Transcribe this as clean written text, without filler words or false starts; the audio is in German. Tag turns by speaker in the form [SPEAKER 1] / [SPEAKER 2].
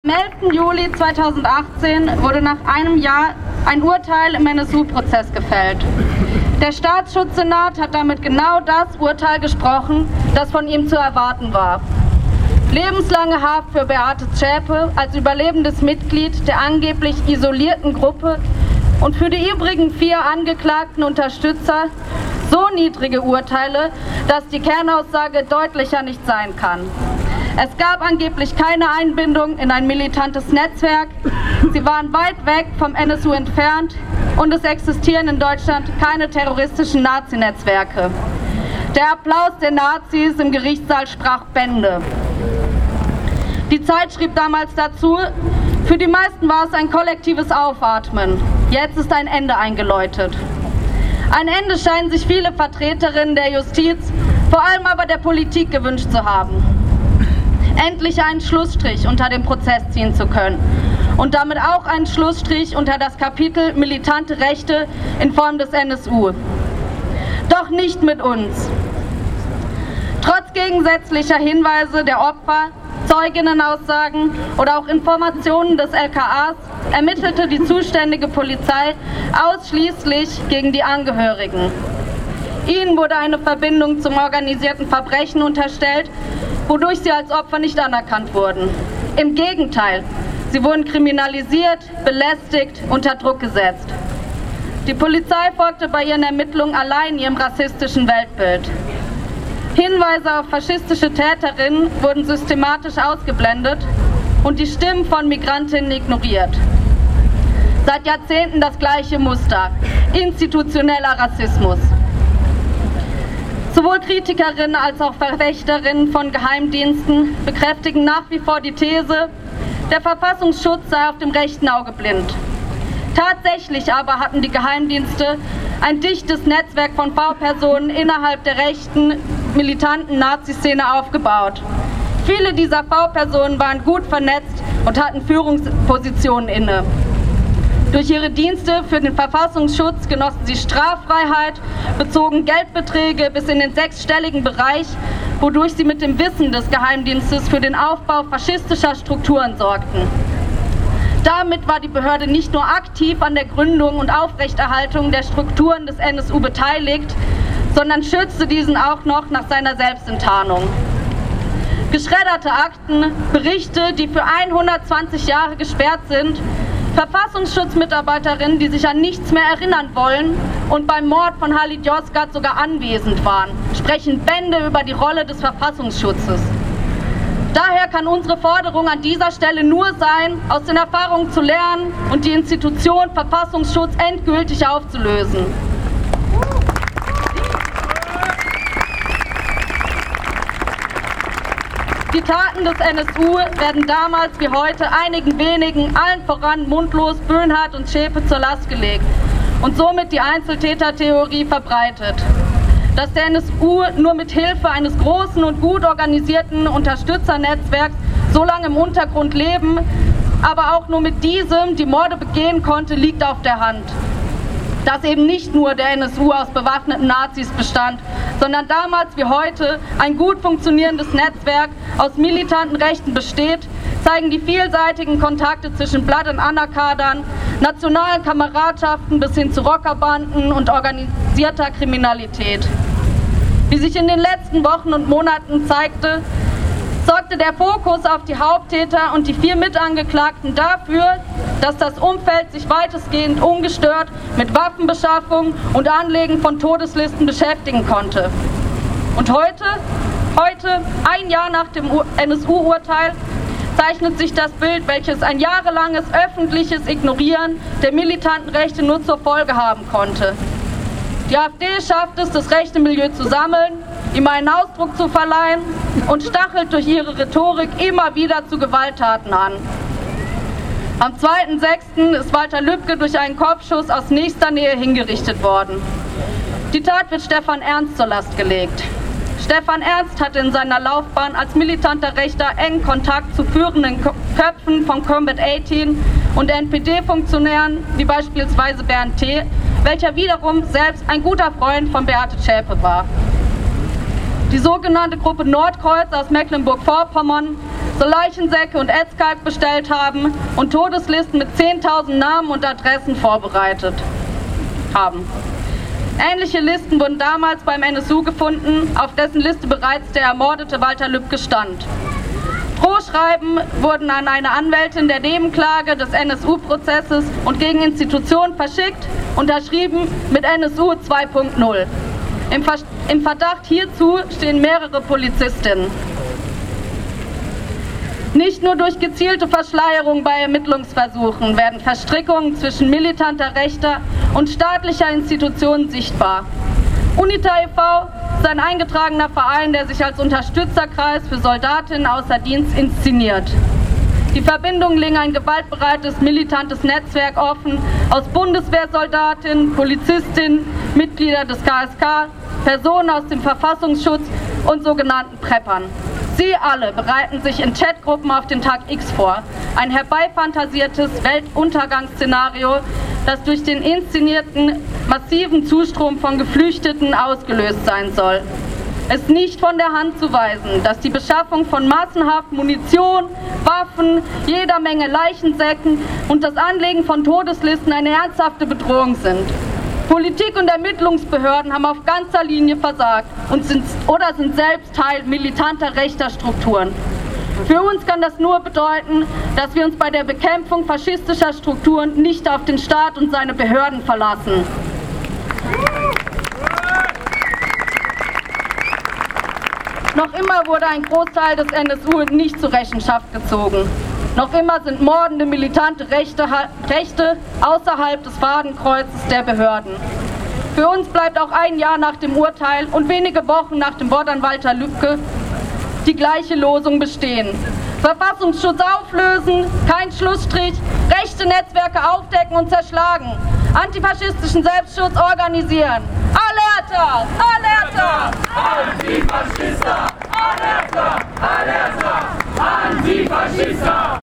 [SPEAKER 1] Am 11. Juli 2018 wurde nach einem Jahr ein Urteil im NSU-Prozess gefällt. Der Staatsschutzsenat hat damit genau das Urteil gesprochen, das von ihm zu erwarten war. Lebenslange Haft für Beate Zschäpe als überlebendes Mitglied der angeblich isolierten Gruppe und für die übrigen 4 angeklagten Unterstützer so niedrige Urteile, dass die Kernaussage deutlicher nicht sein kann. Es gab angeblich keine Einbindung in ein militantes Netzwerk, sie waren weit weg vom NSU entfernt und es existieren in Deutschland keine terroristischen Nazi-Netzwerke. Der Applaus der Nazis im Gerichtssaal sprach Bände. Die Zeit schrieb damals dazu, für die meisten war es ein kollektives Aufatmen. Jetzt ist ein Ende eingeläutet. Ein Ende scheinen sich viele Vertreterinnen der Justiz, vor allem aber der Politik gewünscht zu haben. Endlich einen Schlussstrich unter dem Prozess ziehen zu können und damit auch einen Schlussstrich unter das Kapitel militante Rechte in Form des NSU. Doch nicht mit uns. Trotz gegensätzlicher Hinweise der Opfer, Zeuginnenaussagen oder auch Informationen des LKAs ermittelte die zuständige Polizei ausschließlich gegen die Angehörigen. Ihnen wurde eine Verbindung zum organisierten Verbrechen unterstellt, wodurch sie als Opfer nicht anerkannt wurden. Im Gegenteil, sie wurden kriminalisiert, belästigt, unter Druck gesetzt. Die Polizei folgte bei ihren Ermittlungen allein ihrem rassistischen Weltbild. Hinweise auf faschistische Täterinnen wurden systematisch ausgeblendet und die Stimmen von Migrantinnen ignoriert. Seit Jahrzehnten das gleiche Muster: institutioneller Rassismus. Sowohl Kritikerinnen als auch Verfechterinnen von Geheimdiensten bekräftigen nach wie vor die These, der Verfassungsschutz sei auf dem rechten Auge blind. Tatsächlich aber hatten die Geheimdienste ein dichtes Netzwerk von V-Personen innerhalb der rechten, militanten Nazi-Szene aufgebaut. Viele dieser V-Personen waren gut vernetzt und hatten Führungspositionen inne. Durch ihre Dienste für den Verfassungsschutz genossen sie Straffreiheit, bezogen Geldbeträge bis in den 6-stelligen Bereich, wodurch sie mit dem Wissen des Geheimdienstes für den Aufbau faschistischer Strukturen sorgten. Damit war die Behörde nicht nur aktiv an der Gründung und Aufrechterhaltung der Strukturen des NSU beteiligt, sondern schützte diesen auch noch nach seiner Selbstenttarnung. Geschredderte Akten, Berichte, die für 120 Jahre gesperrt sind, Verfassungsschutzmitarbeiterinnen, die sich an nichts mehr erinnern wollen und beim Mord von Halit Yozgat sogar anwesend waren, sprechen Bände über die Rolle des Verfassungsschutzes. Daher kann unsere Forderung an dieser Stelle nur sein, aus den Erfahrungen zu lernen und die Institution Verfassungsschutz endgültig aufzulösen. Die Taten des NSU werden damals wie heute einigen wenigen, allen voran Mundlos, Böhnhardt und Zschäpe zur Last gelegt und somit die Einzeltätertheorie verbreitet. Dass der NSU nur mit Hilfe eines großen und gut organisierten Unterstützernetzwerks so lange im Untergrund leben, aber auch nur mit diesem die Morde begehen konnte, liegt auf der Hand. Dass eben nicht nur der NSU aus bewaffneten Nazis bestand, sondern damals wie heute ein gut funktionierendes Netzwerk aus militanten Rechten besteht, zeigen die vielseitigen Kontakte zwischen Blood- und Underkadern, nationalen Kameradschaften bis hin zu Rockerbanden und organisierter Kriminalität. Wie sich in den letzten Wochen und Monaten zeigte, sorgte der Fokus auf die Haupttäter und die 4 Mitangeklagten dafür, dass das Umfeld sich weitestgehend ungestört mit Waffenbeschaffung und Anlegen von Todeslisten beschäftigen konnte. Und heute, ein Jahr nach dem NSU-Urteil, zeichnet sich das Bild, welches ein jahrelanges öffentliches Ignorieren der militanten Rechte nur zur Folge haben konnte. Die AfD schafft es, das rechte Milieu zu sammeln, ihm einen Ausdruck zu verleihen und stachelt durch ihre Rhetorik immer wieder zu Gewalttaten an. Am 2.6. ist Walter Lübcke durch einen Kopfschuss aus nächster Nähe hingerichtet worden. Die Tat wird Stefan Ernst zur Last gelegt. Stefan Ernst hatte in seiner Laufbahn als militanter Rechter engen Kontakt zu führenden Köpfen von Combat 18 und NPD-Funktionären, wie beispielsweise Bernd T., welcher wiederum selbst ein guter Freund von Beate Zschäpe war. Die sogenannte Gruppe Nordkreuz aus Mecklenburg-Vorpommern so Leichensäcke und Ätzkalk bestellt haben und Todeslisten mit 10.000 Namen und Adressen vorbereitet haben. Ähnliche Listen wurden damals beim NSU gefunden, auf dessen Liste bereits der ermordete Walter Lübcke stand. Drohschreiben wurden an eine Anwältin der Nebenklage des NSU-Prozesses und gegen Institutionen verschickt, unterschrieben mit NSU 2.0. Im Verdacht hierzu stehen mehrere Polizistinnen. Nicht nur durch gezielte Verschleierung bei Ermittlungsversuchen werden Verstrickungen zwischen militanter Rechter und staatlicher Institutionen sichtbar. UNITA e.V. ist ein eingetragener Verein, der sich als Unterstützerkreis für Soldatinnen außer Dienst inszeniert. Die Verbindungen legen ein gewaltbereites, militantes Netzwerk offen aus Bundeswehrsoldatinnen, Polizistinnen, Mitglieder des KSK, Personen aus dem Verfassungsschutz und sogenannten Preppern. Sie alle bereiten sich in Chatgruppen auf den Tag X vor. Ein herbeifantasiertes Weltuntergangsszenario, das durch den inszenierten massiven Zustrom von Geflüchteten ausgelöst sein soll. Es ist nicht von der Hand zu weisen, dass die Beschaffung von massenhaft Munition, Waffen, jeder Menge Leichensäcken und das Anlegen von Todeslisten eine ernsthafte Bedrohung sind. Politik und Ermittlungsbehörden haben auf ganzer Linie versagt und sind selbst Teil militanter rechter Strukturen. Für uns kann das nur bedeuten, dass wir uns bei der Bekämpfung faschistischer Strukturen nicht auf den Staat und seine Behörden verlassen. Noch immer wurde ein Großteil des NSU nicht zur Rechenschaft gezogen. Noch immer sind mordende militante Rechte außerhalb des Fadenkreuzes der Behörden. Für uns bleibt auch ein Jahr nach dem Urteil und wenige Wochen nach dem Mord an Walter Lübcke die gleiche Losung bestehen. Verfassungsschutz auflösen, kein Schlussstrich, rechte Netzwerke aufdecken und zerschlagen, antifaschistischen Selbstschutz organisieren. Alerta! Alerta!
[SPEAKER 2] Antifaschista! Alerta! Alerta! Antifaschista!